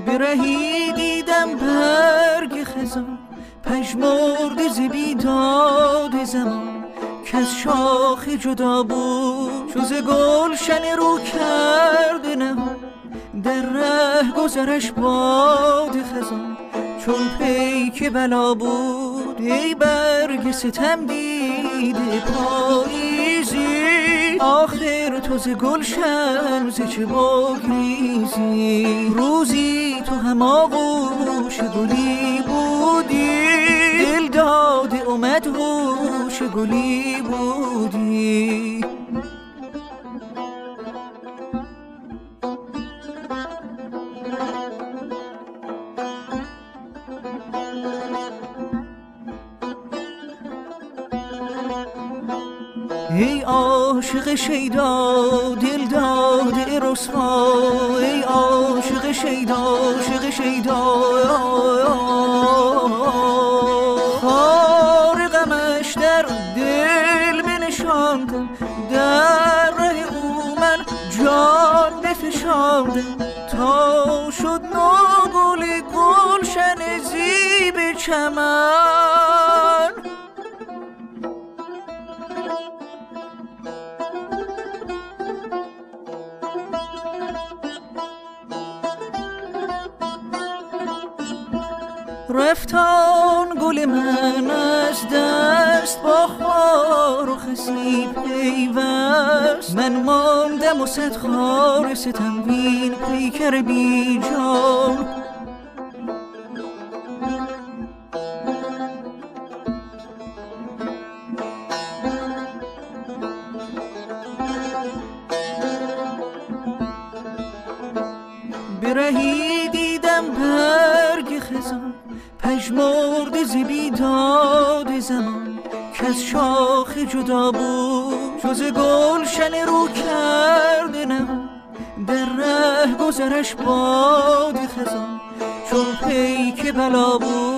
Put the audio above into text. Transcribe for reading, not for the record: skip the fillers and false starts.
برهی دیدم برگ خزان پژمرده ز بیداد زمان کز شاخ جدا بود چو ز گلشن رو کرده نهان در ره گذرش باد خزان چون پیک بلا بود ای برگ ستم دیده پاییزی آخر تو ز گلشن ز چه بگریزی روزی تو هم آغوش گلی بودی دل داده اومد هوش گلی بودی ای عاشق شیدا دل داده رسوا ای عاشق شیدا عاشق شیدا خار غمش در دل بنشاندم در ره او من جان بفشاندم تا شد نوگل گلشن زیب چمن رفتان گل من از دست با خار و خسی پیوست من ماندم و صد خار ستم بین پیکر بی جان برهی دیدم برگ خزان پژمرده ز بیداد زمان کز شاخ جدا بود چو ز گلشن رو کرده نهان در ره گذرش باد خزان چون پیک بلا بود